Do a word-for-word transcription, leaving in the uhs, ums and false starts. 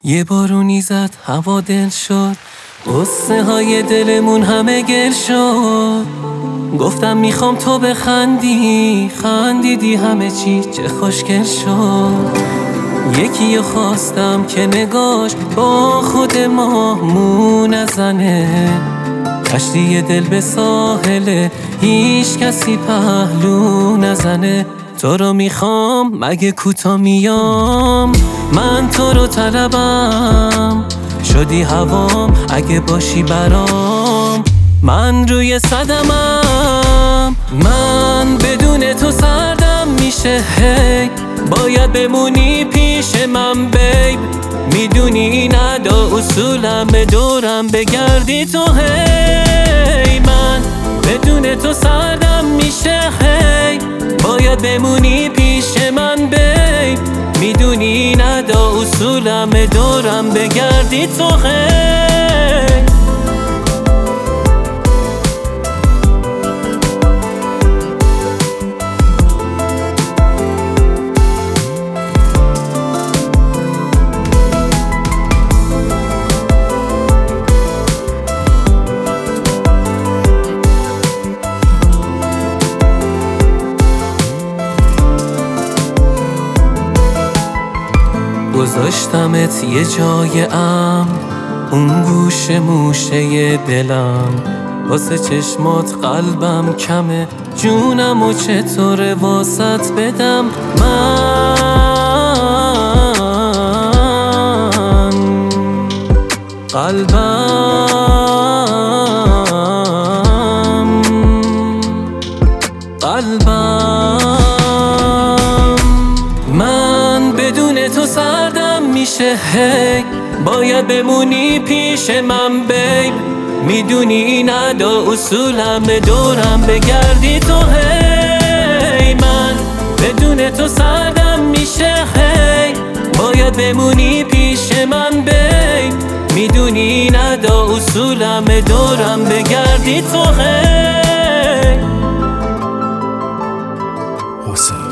یه بارونی زد هوا دل شد، قصه های دلمون همه گل شد. گفتم میخوام تو بخندی، خندیدی همه چی چه خوشگل شد. یکی رو خواستم که نگاش با خود ما مو نزنه، کشتی دل به ساحله هیچ کسی پهلو نزنه. تو رو میخوام مگه کوتا میام، من تو رو طلبم، شدی هوام اگه باشی برام. من روی صدمم، من بدون تو سردم میشه هی. باید بمونی پیش من بیب، میدونی این ادا اصولم، به دورم بگردی تو هی. من بدون تو سردم میشه هی، باید بمونی پیش من بیب، میدونی این ادا اصولم، به دورم بگردی تو هی. گذاشتمت یه جای امن، اون گوشه موشه دلم، واسه چشمات قلبم کمه، جونم و چطوره واسط بدم من. قلبم قلبم من بدون تو سردم میشه هی. باید بمونی پیش من بیب، میدونی این ادا اصولم، به دورم بگردی تو هی. من بدون تو سردم میشه هی، باید بمونی پیش من بیب، میدونی این ادا اصولم، به دورم بگردی تو هی. حسین